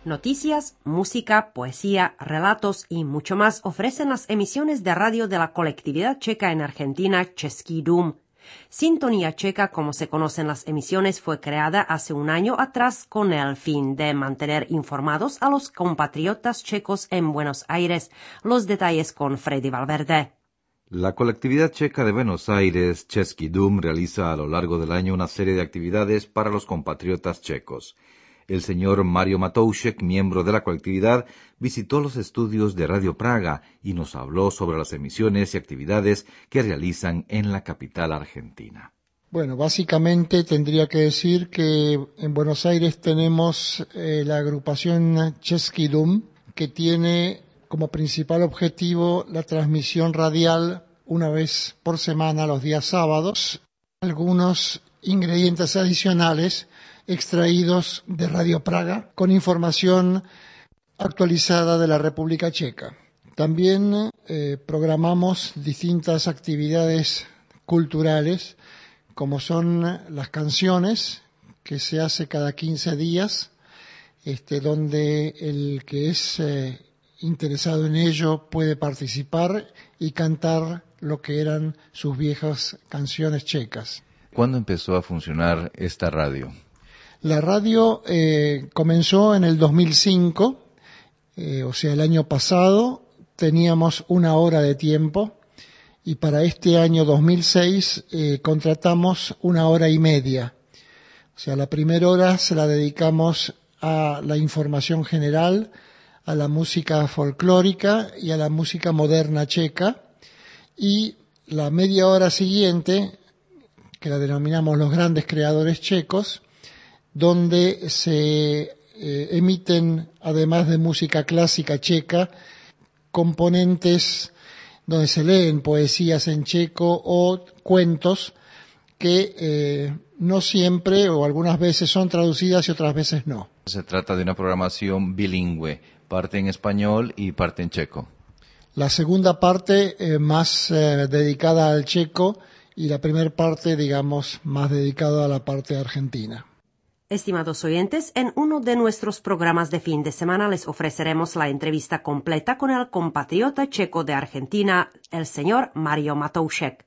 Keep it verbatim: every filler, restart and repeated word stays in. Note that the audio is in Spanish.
Noticias, música, poesía, relatos y mucho más ofrecen las emisiones de radio de la colectividad checa en Argentina, Český dům. Sintonía Checa, como se conocen las emisiones, fue creada hace un año atrás con el fin de mantener informados a los compatriotas checos en Buenos Aires. Los detalles con Freddy Valverde. La colectividad checa de Buenos Aires, Český dům, realiza a lo largo del año una serie de actividades para los compatriotas checos. El señor Mario Matoušek, miembro de la colectividad, visitó los estudios de Radio Praga y nos habló sobre las emisiones y actividades que realizan en la capital argentina. Bueno, básicamente tendría que decir que en Buenos Aires tenemos eh, la agrupación Český dům, que tiene como principal objetivo la transmisión radial una vez por semana los días sábados, algunos ingredientes adicionales extraídos de Radio Praga con información actualizada de la República Checa. También eh, programamos distintas actividades culturales, como son las canciones, que se hace cada quince días, este, donde el que es eh, interesado en ello puede participar y cantar lo que eran sus viejas canciones checas. ¿Cuándo empezó a funcionar esta radio? La radio eh, comenzó en el dos mil cinco, eh, o sea, el año pasado teníamos una hora de tiempo y para este año dos mil seis eh, contratamos una hora y media. O sea, la primera hora se la dedicamos a la información general, a la música folclórica y a la música moderna checa, y la media hora siguiente, que la denominamos los grandes creadores checos, donde se eh, emiten, además de música clásica checa, componentes donde se leen poesías en checo o cuentos que eh, no siempre o algunas veces son traducidas y otras veces no. Se trata de una programación bilingüe, parte en español y parte en checo. La segunda parte eh, más eh, dedicada al checo y la primera parte, digamos, más dedicada a la parte argentina. Estimados oyentes, en uno de nuestros programas de fin de semana les ofreceremos la entrevista completa con el compatriota checo de Argentina, el señor Mario Matoušek.